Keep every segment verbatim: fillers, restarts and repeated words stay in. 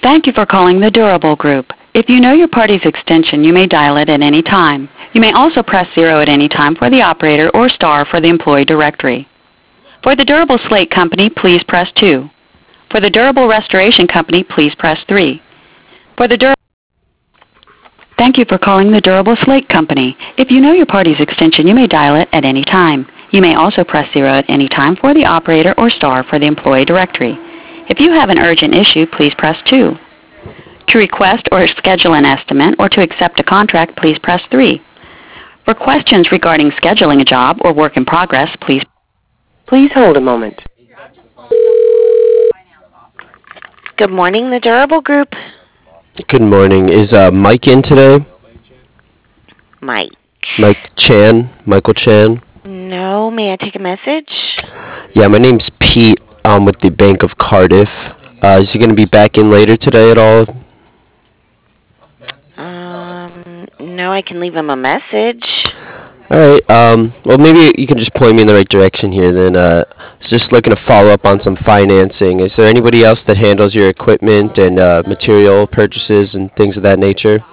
Thank you for calling the Durable Group. If you know your party's extension, you may dial it at any time. You may also press zero at any time for the operator or star for the employee directory. For the Durable Slate Company, please press two. For the Durable Restoration Company, please press three. For the Durable Thank you for calling the Durable Slate Company. If you know your party's extension, you may dial it at any time. You may also press zero at any time for the operator or star for the employee directory. If you have an urgent issue, please press two. To request or schedule an estimate or to accept a contract, please press three. For questions regarding scheduling a job or work in progress, please Please hold a moment. Good morning, the Durable Group. Good morning. Is uh, Mike in today? Mike. Mike Chan? Michael Chan? No, may I take a message? Yeah, my name's Pete. I'm with the Bank of Cardiff. Uh, is he going to be back in later today at all? Um, no, I can leave him a message. All right. Um, well, maybe you can just point me in the right direction here. Then, uh, I was just looking to follow up on some financing. Is there anybody else that handles your equipment and uh, material purchases and things of that nature?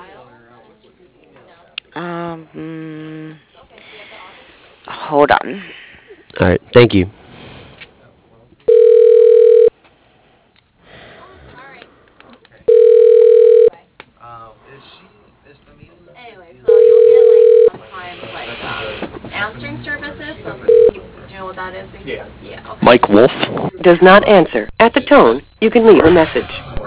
Um, mm, hold on. All right. Thank you. Anyway, so you'll get like sometimes like um, answering services. So do you know what that is? Yeah. Yeah. Okay. Mike Wolf. Does not answer. At the tone, you can leave a message.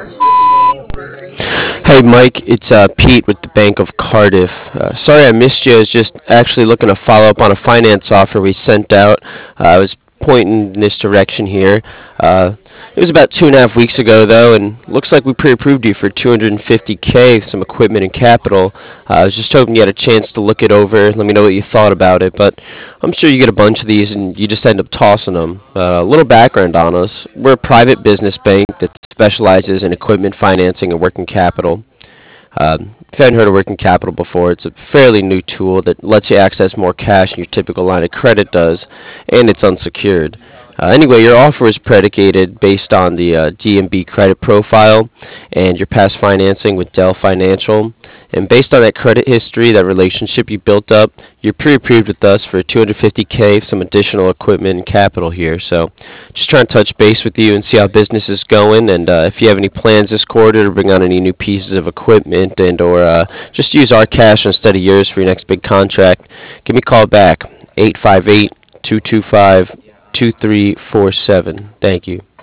Hey, Mike. It's uh, Pete with the Bank of Cardiff. Uh, sorry I missed you. I was just actually looking to follow up on a finance offer we sent out. Uh, I was pointing in this direction here. Uh, it was about two and a half weeks ago, though, and looks like we pre-approved you for two hundred fifty K, some equipment and capital. Uh, I was just hoping you had a chance to look it over. Let me know what you thought about it, but I'm sure you get a bunch of these and you just end up tossing them. Uh, a little background on us. We're a private business bank that specializes in equipment financing and working capital. Um, if you haven't heard of working capital before, it's a fairly new tool that lets you access more cash than your typical line of credit does, and it's unsecured. Uh, anyway, your offer is predicated based on the uh, D and B credit profile and your past financing with Dell Financial. And based on that credit history, that relationship you built up, you're pre-approved with us for two hundred fifty K, some additional equipment and capital here. So just trying to touch base with you and see how business is going, and uh, if you have any plans this quarter to bring on any new pieces of equipment and or uh, just use our cash instead of yours for your next big contract, give me a call back, eight five eight, two two five, two three four seven. Thank you.